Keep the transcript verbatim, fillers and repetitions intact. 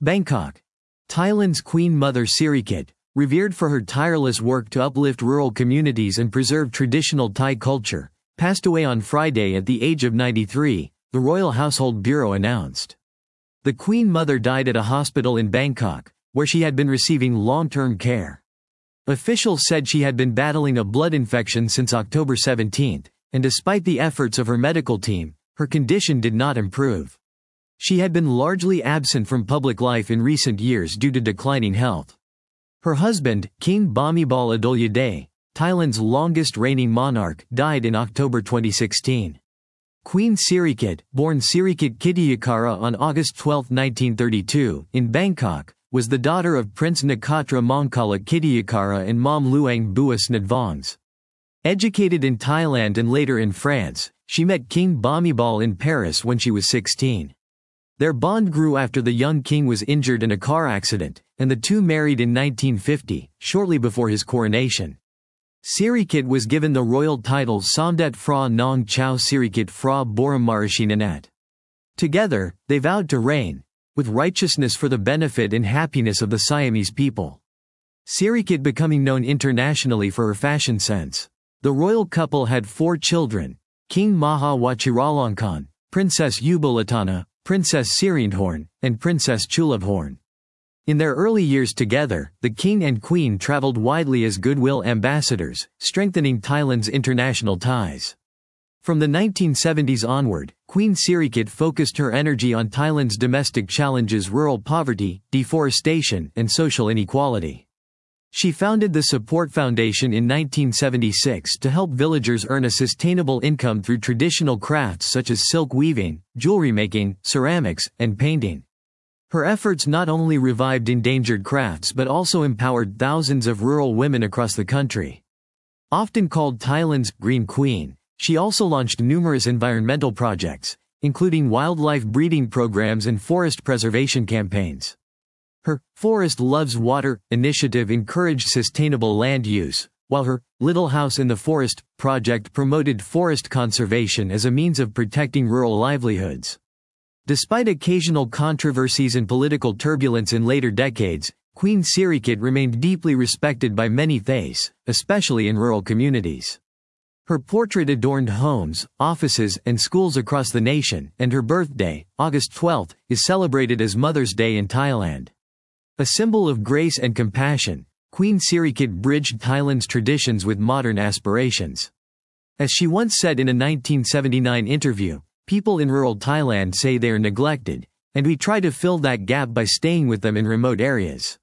Bangkok. Thailand's Queen Mother Sirikit, revered for her tireless work to uplift rural communities and preserve traditional Thai culture, passed away on Friday at the age of ninety-three, the Royal Household Bureau announced. The Queen Mother died at a hospital in Bangkok, where she had been receiving long-term care. Officials said she had been battling a blood infection since October seventeenth, and despite the efforts of her medical team, her condition did not improve. She had been largely absent from public life in recent years due to declining health. Her husband, King Bhumibol Adulyadej, Thailand's longest reigning monarch, died in October twenty sixteen. Queen Sirikit, born Sirikit Kittiyakara on August twelfth nineteen thirty-two, in Bangkok, was the daughter of Prince Nakatra Mongkala Kittiyakara and Mom Luang Bua Snadvangs. Educated in Thailand and later in France, she met King Bhumibol in Paris when she was sixteen. Their bond grew after the young king was injured in a car accident, and the two married in nineteen fifty, shortly before his coronation. Sirikit was given the royal title Somdet Phra Nong Chau Sirikit Phra Boramarashinanat. Together, they vowed to reign with righteousness for the benefit and happiness of the Siamese people. Sirikit becoming known internationally for her fashion sense. The royal couple had four children: King Maha Vajiralongkorn, Princess Ubulatana, Princess Sirindhorn, and Princess Chulabhorn. In their early years together, the king and queen traveled widely as goodwill ambassadors, strengthening Thailand's international ties. From the nineteen seventies onward, Queen Sirikit focused her energy on Thailand's domestic challenges: rural poverty, deforestation, and social inequality. She founded the Support Foundation in nineteen seventy-six to help villagers earn a sustainable income through traditional crafts such as silk weaving, jewelry making, ceramics, and painting. Her efforts not only revived endangered crafts but also empowered thousands of rural women across the country. Often called Thailand's Green Queen, she also launched numerous environmental projects, including wildlife breeding programs and forest preservation campaigns. Her Forest Loves Water initiative encouraged sustainable land use, while her Little House in the Forest project promoted forest conservation as a means of protecting rural livelihoods. Despite occasional controversies and political turbulence in later decades, Queen Sirikit remained deeply respected by many Thais, especially in rural communities. Her portrait adorned homes, offices, and schools across the nation, and her birthday, August twelfth, is celebrated as Mother's Day in Thailand. A symbol of grace and compassion, Queen Sirikit bridged Thailand's traditions with modern aspirations. As she once said in a nineteen seventy-nine interview, "People in rural Thailand say they are neglected, and we try to fill that gap by staying with them in remote areas."